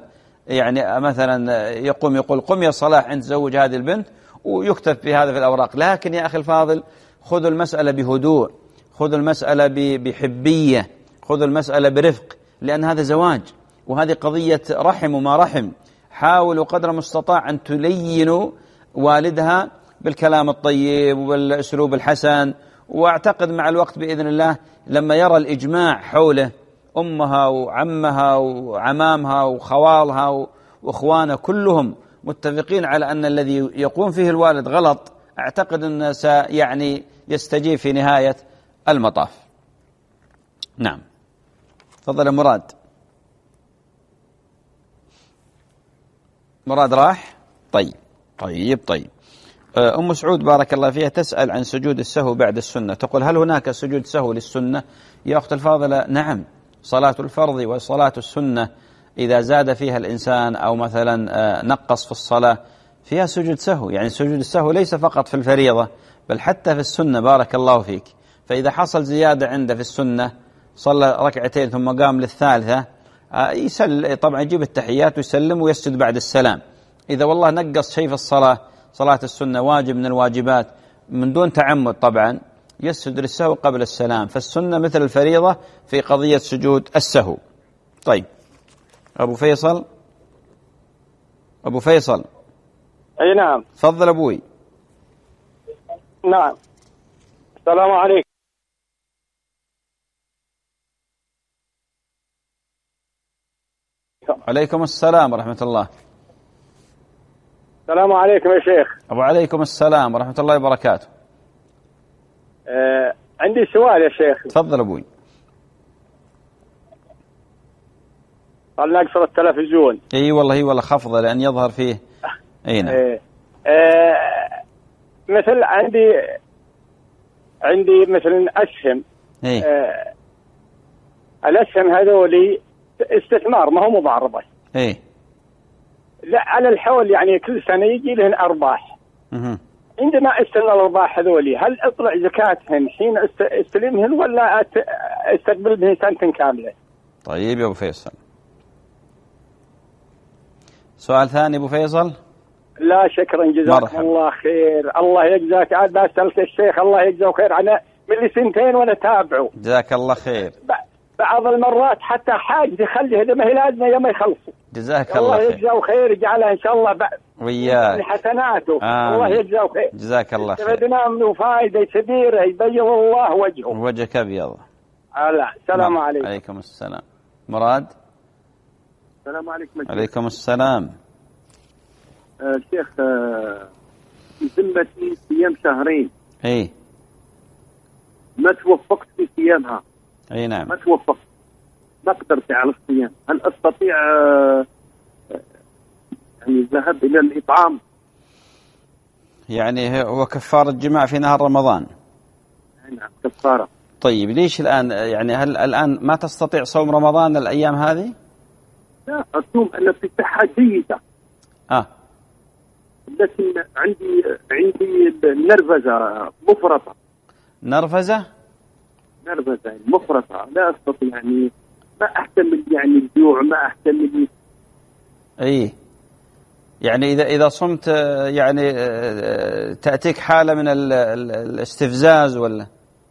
S2: يعني مثلا يقوم يقول قم يا صلاح أنت زوج هذه البنت، ويكتب في هذا في الأوراق. لكن يا أخي الفاضل خذوا المسألة بهدوء، خذوا المسألة بحبية، خذوا المسألة برفق، لأن هذا زواج وهذه قضية رحم وما رحم. حاولوا قدر المستطاع أن تلينوا والدها بالكلام الطيب والأسلوب الحسن. وأعتقد مع الوقت بإذن الله لما يرى الإجماع حوله، أمها وعمها وعمامها وخوالها وإخوانها كلهم متفقين على أن الذي يقوم فيه الوالد غلط، أعتقد أنه سيعني يستجيب في نهاية المطاف. نعم، تفضل يا مراد. مراد راح؟ طيب طيب طيب. أم سعود بارك الله فيها تسأل عن سجود السهو بعد السنة، تقول هل هناك سجود سهو للسنة؟ يا أخت الفاضلة نعم، صلاة الفرض وصلاة السنة إذا زاد فيها الإنسان أو مثلا نقص في الصلاة فيها سجود سهو. يعني سجود السهو ليس فقط في الفريضة بل حتى في السنة بارك الله فيك. فإذا حصل زيادة عنده في السنة صلى ركعتين ثم قام للثالثة يسل طبعا يجيب التحيات ويسلم ويسجد بعد السلام. إذا والله نقص شيء في الصلاة، صلاة السنة واجب من الواجبات من دون تعمد طبعا، يسجد للسهو قبل السلام. فالسنة مثل الفريضة في قضية سجود السهو. طيب أبو فيصل، أبو فيصل.
S9: أي نعم.
S2: تفضل أبوي.
S9: نعم. السلام عليكم.
S2: عليكم السلام ورحمة الله.
S9: السلام عليكم يا شيخ.
S2: وعليكم السلام ورحمة الله وبركاته.
S9: آه عندي سؤال يا شيخ.
S2: تفضل أبوي.
S9: قال نقصر التلفزيون.
S2: اي والله اي والله خفضه لأن يظهر فيه. اي نعم.
S9: آه آه مثل عندي عندي مثلا أسهم.
S2: اي.
S9: آه الأسهم هذولي استثمار ما هو مضاربة.
S2: اي.
S9: لا على الحول يعني كل سنة يجي لهن أرباح.
S2: اها.
S9: عندما استلم الأرباح هذولي هل أطلع زكاتهن حين استلمهن ولا استقبل بهن سنة كاملة؟
S2: طيب يا أبو فيصل. سؤال ثاني أبو فيصل.
S9: لا شكرا جزاك الله خير. الله يجزاك. عاد بسألك الشيخ الله يجزاه خير. أنا من لي سنتين وأنا تابعه.
S2: جزاك الله خير.
S9: بعض المرات حتى حاج يخلي هذا ما هي لازمة يوم يخلصوا.
S2: جزاك الله خير.
S9: الله يجزاه خير يجعلها إن شاء الله
S2: وياك
S9: من حسناته.
S2: آمين.
S9: الله يجزاه خير.
S2: جزاك الله خير.
S9: استفدنا منه فائدة كبيرة يبيض الله وجهه.
S2: وجهك أبيض.
S9: على السلام عليكم.
S2: عليكم السلام. مراد.
S6: السلام عليكم.
S2: عليكم السلام.
S6: آه شيخ آه في ذمتي صيام شهرين.
S2: اي.
S6: ما توفقت في صيامها.
S2: اي نعم.
S6: ما توفقت. ما قدرت على الصيام. هل استطيع آه يعني الذهاب الى الاطعام؟
S2: يعني هو كفارة جماع في نهار رمضان.
S6: نعم كفارة.
S2: طيب ليش الآن يعني هل الآن ما تستطيع صوم رمضان الأيام هذه؟
S6: لا أصوم أنا في صحة جيدة.
S2: آه.
S6: لكن عندي عندي نرفزة مفرطة.
S2: نرفزة؟
S6: نرفزة مفرطة لا أستطيع يعني ما أحتمل يعني الجوع ما أحتمل.
S2: أي يعني إذا إذا صمت يعني تأتيك حالة من الاستفزاز ولا؟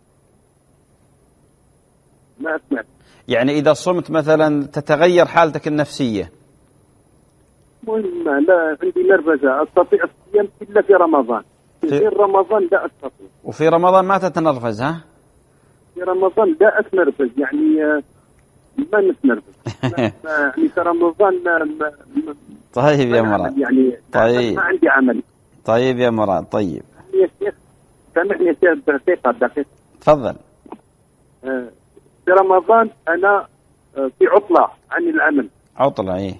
S6: ما أسمع.
S2: يعني إذا صمت مثلا تتغير حالتك النفسية.
S6: مهم لا عندي نرفزة أستطيع الصيام إلا في رمضان. في غير رمضان لا أستطيع.
S2: وفي رمضان ما تتنرفز ها؟
S6: في رمضان لا أتنرفز يعني ما نتنرفز. يعني في رمضان ما ما
S2: طيب يا مراد.
S6: يعني
S2: طيب.
S6: ما عندي عمل.
S2: طيب يا مراد. طيب.
S6: يا شيخ سامحني يا شيخ دقيقة دقيقة.
S2: تفضل.
S6: آه في رمضان أنا في عطلة عن العمل.
S2: عطلة إيه.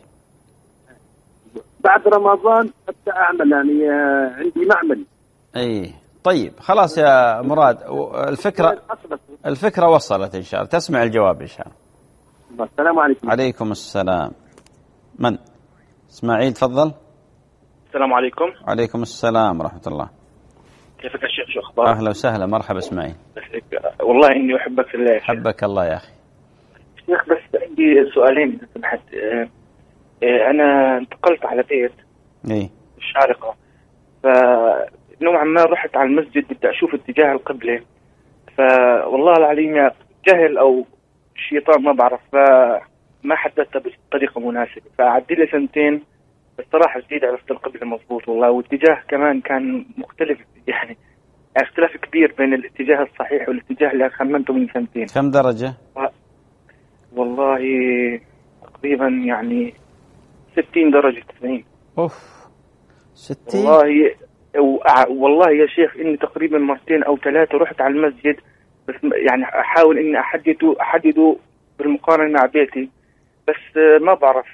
S6: بعد رمضان أبدأ أعمل يعني عندي معمل.
S2: إيه طيب خلاص يا مراد الفكرة الفكرة وصلت إن شاء الله. تسمع الجواب إن شاء الله.
S6: السلام عليكم.
S2: عليكم السلام. من؟ إسماعيل تفضل.
S10: السلام عليكم.
S2: عليكم السلام ورحمة الله.
S10: كيفك يا شيخ شو أخبارك؟
S2: أهلا وسهلا مرحبا إسماعيل.
S10: والله إني أحبك في الله.
S2: حبك الله يا أخي.
S10: شيخ بس عندي سؤالين إذا سمحت. أنا انتقلت على بيت
S2: إيه
S10: الشارقة، فنوعا ما رحت على المسجد بدي أشوف اتجاه القبلة، فوالله العليم جهل أو الشيطان ما بعرف، فما حددتها بطريقة مناسبة، فعدي لي سنتين الصراحة جديد عرفت القبلة مضبوط والله، واتجاه كمان كان مختلف، يعني اختلاف كبير بين الاتجاه الصحيح والاتجاه اللي خمنته من سنتين.
S2: كم درجة؟
S10: والله تقريبا يعني ستين درجة تسعين.
S2: أوف ستين.
S10: والله والله يا شيخ إني تقريبا مرتين أو ثلاثة رحت على المسجد، بس يعني أحاول إني أحدده أحدده بالمقارنة مع بيتي، بس ما بعرف،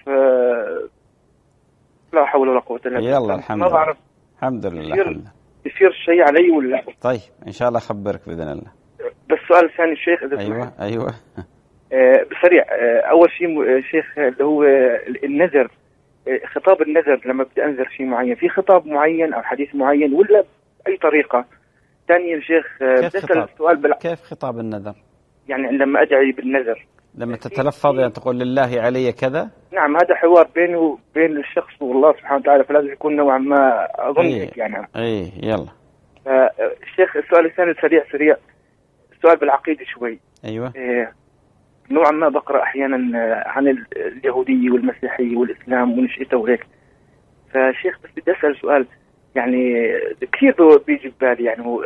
S10: لا حول ولا قوة إلا بالله.
S2: يلا الحمد لله. ما بعرف. الحمد لله.
S10: يصير, يصير شيء علي ولا؟
S2: طيب إن شاء الله أخبرك بإذن الله.
S10: بس سؤال ثاني الشيخ إذا
S2: أيوة
S10: سمحت.
S2: أيوة.
S10: آه بسريع، آه أول شيء شيخ اللي هو النذر، آه خطاب النذر لما بدي أنذر شيء معين، في خطاب معين أو حديث معين ولا بأي طريقة؟ ثانيا يا شيخ آه
S2: كيف خطاب؟
S10: السؤال بلا...
S2: كيف خطاب النذر؟
S10: يعني لما أدعي بالنذر،
S2: لما تتلفظ يعني تقول لله علي كذا؟
S10: نعم هذا حوار بيني وبين الشخص والله سبحانه وتعالى، فلازم يكون نوعا ما أظن
S2: ايه
S10: يعني.
S2: ايه يلا.
S10: الشيخ السؤال الثاني سريع سريع، السؤال بالعقيدة شوي.
S2: ايوه.
S10: إيه نوعا ما بقرأ أحيانا عن اليهودية والمسيحية والإسلام ونشأته وهيك، فشيخ بس بدي أسأل سؤال يعني كثير بيجي ببالي، يعني هو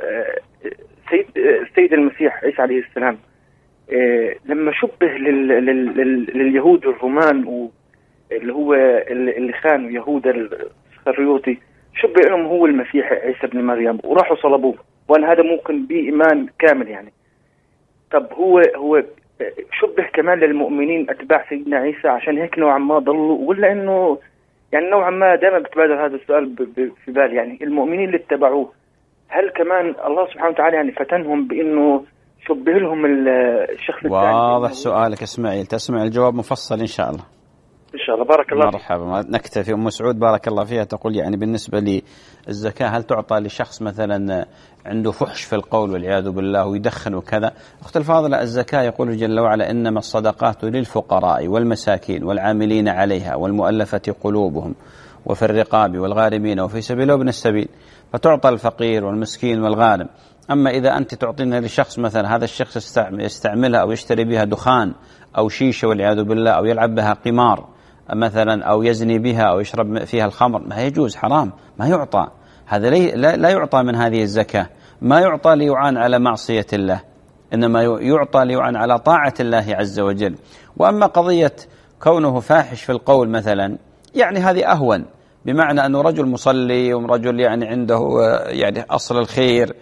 S10: سيد السيد المسيح عيسى عليه السلام إيه لما شبه لل لل لل لليهود والرومان واللي هو اللي خانوا يهودا الخريوطي، شبه لهم هو المسيح عيسى ابن مريم وراحوا صلبوه، وأنا هذا ممكن بإيمان كامل يعني. طب هو هو شبه كمان للمؤمنين أتباع سيدنا عيسى عشان هيك نوعا ما ضلوا، ولا إنه يعني نوعا ما دائما بتبادر هذا السؤال في بالي، يعني المؤمنين اللي اتبعوه هل كمان الله سبحانه وتعالى يعني فتنهم بإنه شبه لهم الشخص الثاني؟
S2: واضح سؤالك اسماعيل، تسمع الجواب مفصل إن شاء الله.
S10: إن شاء الله. بارك الله.
S2: مرحبا. نكتفي. أم سعود بارك الله فيها تقول يعني بالنسبة للزكاة هل تعطى لشخص مثلا عنده فحش في القول والعياذ بالله ويدخن وكذا؟ أخت الفاضلة الزكاة يقول جل وعلا إنما الصدقات للفقراء والمساكين والعاملين عليها والمؤلفة قلوبهم وفي الرقاب والغارمين وفي سبيل وابن السبيل، فتعطى الفقير والمسكين والغارم. أما إذا أنت تعطينا لشخص مثلا هذا الشخص يستعملها أو يشتري بها دخان أو شيشة والعياذ بالله أو يلعب بها قمار مثلا أو يزني بها أو يشرب فيها الخمر، ما يجوز، حرام، ما يعطى هذا، لا, لا يعطى من هذه الزكاة، ما يعطى ليعان على معصية الله، إنما يعطى ليعان على طاعة الله عز وجل. وأما قضية كونه فاحش في القول مثلا يعني هذه أهون، بمعنى أنه رجل مصلي ورجل يعني عنده يعني أصل الخير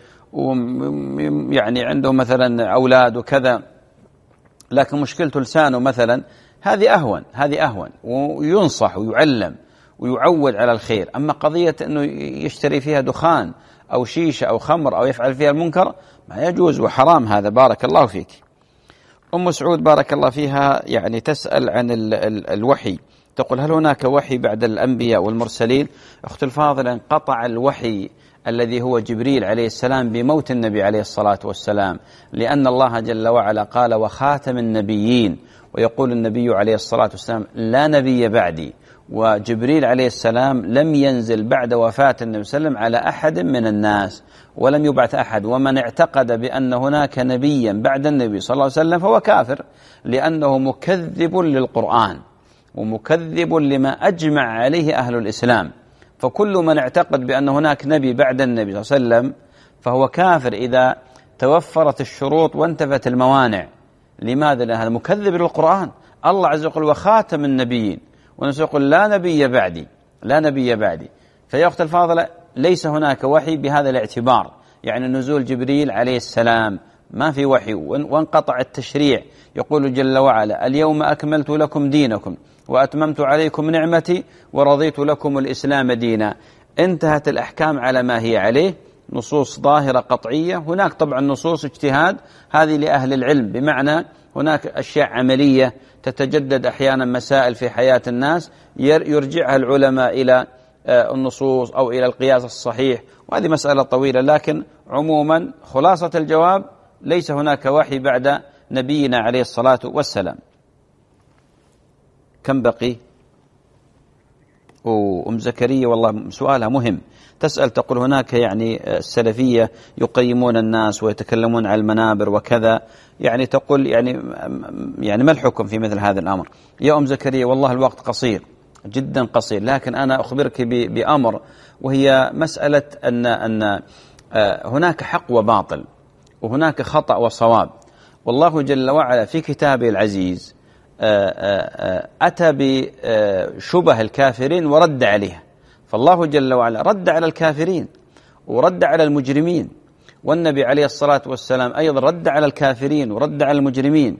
S2: ويعني عنده مثلا أولاد وكذا، لكن مشكلته لسانه مثلا، هذه أهون، هذه أهون وينصح ويعلم ويعود على الخير. أما قضية أنه يشتري فيها دخان أو شيشة أو خمر أو يفعل فيها المنكر ما يجوز وحرام هذا. بارك الله فيك. أم سعود بارك الله فيها يعني تسأل عن ال ال الوحي، تقول هل هناك وحي بعد الأنبياء والمرسلين؟ أخت الفاضلة انقطع الوحي الذي هو جبريل عليه السلام بموت النبي عليه الصلاة والسلام، لأن الله جل وعلا قال وخاتم النبيين، ويقول النبي عليه الصلاة والسلام لا نبي بعدي، وجبريل عليه السلام لم ينزل بعد وفاة النبي صلى الله عليه وسلم على أحد من الناس ولم يبعث أحد، ومن اعتقد بأن هناك نبيا بعد النبي صلى الله عليه وسلم فهو كافر، لأنه مكذب للقرآن ومكذب لما أجمع عليه أهل الإسلام. فكل من اعتقد بأن هناك نبي بعد النبي صلى الله عليه وسلم فهو كافر إذا توفرت الشروط وانتفت الموانع. لماذا؟ لأن هذا مكذب للقرآن. الله عز وجل وخاتم النبيين، ونقول لا نبي بعدي، لا نبي بعدي. فيا أخت الفاضلة ليس هناك وحي بهذا الاعتبار، يعني نزول جبريل عليه السلام ما في وحي، وانقطع التشريع. يقول جل وعلا اليوم أكملت لكم دينكم وأتممت عليكم نعمتي ورضيت لكم الإسلام دينا. انتهت الأحكام على ما هي عليه، نصوص ظاهرة قطعية. هناك طبعا نصوص اجتهاد هذه لأهل العلم، بمعنى هناك أشياء عملية تتجدد أحيانا مسائل في حياة الناس يرجعها العلماء إلى النصوص أو إلى القياس الصحيح، وهذه مسألة طويلة. لكن عموما خلاصة الجواب ليس هناك وحي بعد نبينا عليه الصلاة والسلام. كم بقي؟ وأم زكريا والله سؤالها مهم. تسأل تقول هناك يعني السلفية يقيمون الناس ويتكلمون على المنابر وكذا، يعني تقول يعني يعني ما الحكم في مثل هذا الأمر؟ يا أم زكريا والله الوقت قصير جدا قصير، لكن أنا أخبرك بأمر، وهي مسألة أن أن هناك حق وباطل وهناك خطأ وصواب. والله جل وعلا في كتابه العزيز أتى بشبه الكافرين ورد عليها، فالله جل وعلا رد على الكافرين ورد على المجرمين، والنبي عليه الصلاة والسلام أيضا رد على الكافرين ورد على المجرمين.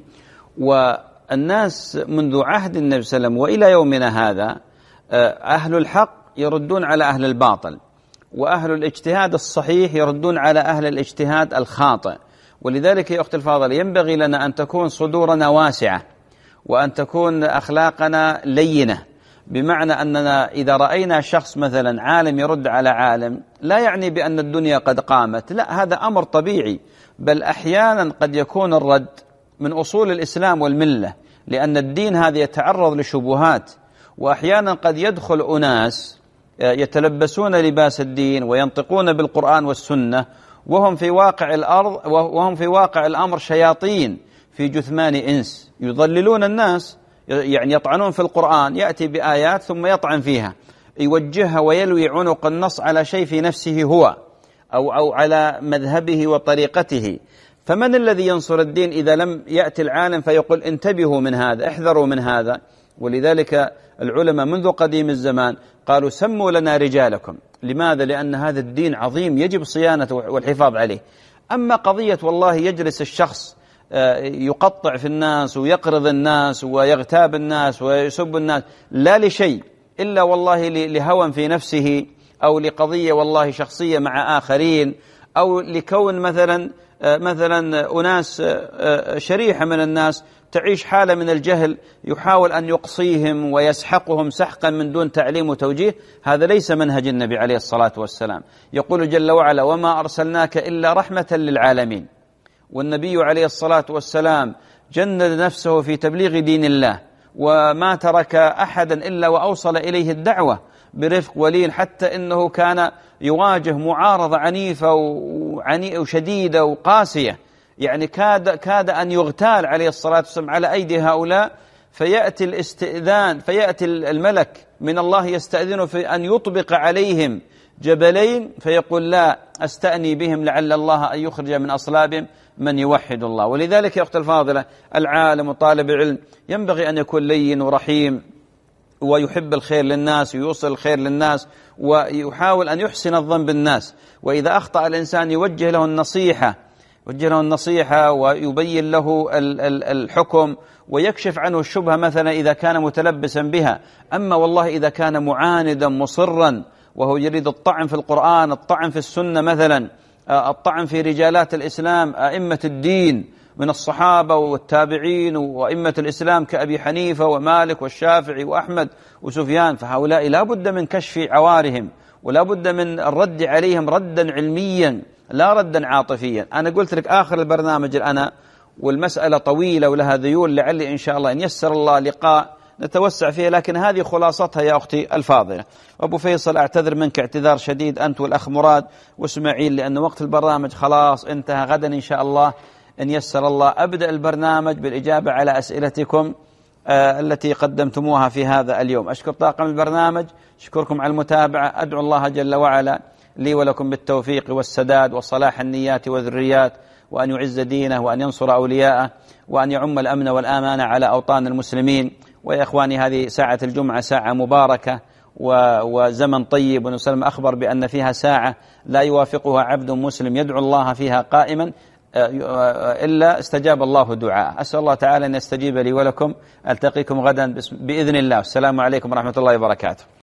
S2: والناس منذ عهد النبي صلى الله عليه وسلم وإلى يومنا هذا أهل الحق يردون على أهل الباطل، وأهل الاجتهاد الصحيح يردون على أهل الاجتهاد الخاطئ. ولذلك يا أختي الفاضلة ينبغي لنا أن تكون صدورنا واسعة وأن تكون أخلاقنا لينة، بمعنى أننا إذا رأينا شخص مثلا عالم يرد على عالم لا يعني بأن الدنيا قد قامت، لا، هذا أمر طبيعي، بل أحيانا قد يكون الرد من أصول الإسلام والملة، لأن الدين هذا يتعرض لشبهات، وأحيانا قد يدخل أناس يتلبسون لباس الدين وينطقون بالقرآن والسنة وهم في واقع الأرض وهم في واقع الأمر شياطين في جثمان إنس يضللون الناس، يعني يطعنون في القرآن، يأتي بآيات ثم يطعن فيها، يوجهها ويلوي عنق النص على شيء في نفسه هو أو أو على مذهبه وطريقته. فمن الذي ينصر الدين إذا لم يأتي العالم فيقول انتبهوا من هذا، احذروا من هذا؟ ولذلك العلماء منذ قديم الزمان قالوا سموا لنا رجالكم. لماذا؟ لأن هذا الدين عظيم يجب صيانته والحفاظ عليه. أما قضية والله يجلس الشخص يقطع في الناس ويقرض الناس ويغتاب الناس ويسب الناس لا لشيء إلا والله لهوى في نفسه أو لقضية والله شخصية مع آخرين، أو لكون مثلا مثلا أناس شريحة من الناس تعيش حالة من الجهل يحاول أن يقصيهم ويسحقهم سحقا من دون تعليم وتوجيه، هذا ليس منهج النبي عليه الصلاة والسلام. يقول جل وعلا وما أرسلناك إلا رحمة للعالمين، والنبي عليه الصلاة والسلام جند نفسه في تبليغ دين الله، وما ترك أحدا إلا وأوصل إليه الدعوة برفق ولين، حتى إنه كان يواجه معارضة عنيفة وشديدة وقاسية، يعني كاد, كاد أن يغتال عليه الصلاة والسلام على أيدي هؤلاء، فيأتي الاستئذان فيأتي الملك من الله يستأذنه في أن يطبق عليهم جبلين، فيقول لا أستأني بهم لعل الله أن يخرج من أصلابهم من يوحد الله. ولذلك يا أخت الفاضلة العالم وطالب العلم ينبغي أن يكون لين ورحيم ويحب الخير للناس ويوصل الخير للناس ويحاول أن يحسن الظن بالناس، وإذا أخطأ الإنسان يوجه له النصيحة يوجه له النصيحة ويبين له الحكم ويكشف عنه الشبهة مثلا إذا كان متلبسا بها. أما والله إذا كان معاندا مصرا وهو يريد الطعن في القرآن، الطعن في السنة مثلا، الطعن في رجالات الإسلام أئمة الدين من الصحابة والتابعين وأئمة الإسلام كأبي حنيفة ومالك والشافعي وأحمد وسفيان، فهؤلاء لا بد من كشف عوارهم ولا بد من الرد عليهم ردا علميا لا ردا عاطفيا. أنا قلت لك آخر البرنامج الآن والمسألة طويلة ولها ذيول، لعلي إن شاء الله إن يسر الله لقاء نتوسع فيها، لكن هذه خلاصتها يا أختي الفاضلة. أبو فيصل أعتذر منك اعتذار شديد أنت والأخ مراد واسماعيل، لأن وقت البرنامج خلاص انتهى. غدا إن شاء الله إن يسر الله أبدأ البرنامج بالإجابة على أسئلتكم آه التي قدمتموها في هذا اليوم. أشكر طاقم البرنامج، أشكركم على المتابعة، أدعو الله جل وعلا لي ولكم بالتوفيق والسداد وصلاح النيات والذريات، وأن يعز دينه وأن ينصر أولياءه وأن يعم الأمن والآمان على أوطان المسلمين. ويا إخواني هذه ساعة الجمعة ساعة مباركة وزمن طيب، ونسلم أخبر بأن فيها ساعة لا يوافقها عبد مسلم يدعو الله فيها قائما إلا استجاب الله دعاءه. أسأل الله تعالى أن يستجيب لي ولكم. ألتقيكم غدا بإذن الله. السلام عليكم ورحمة الله وبركاته.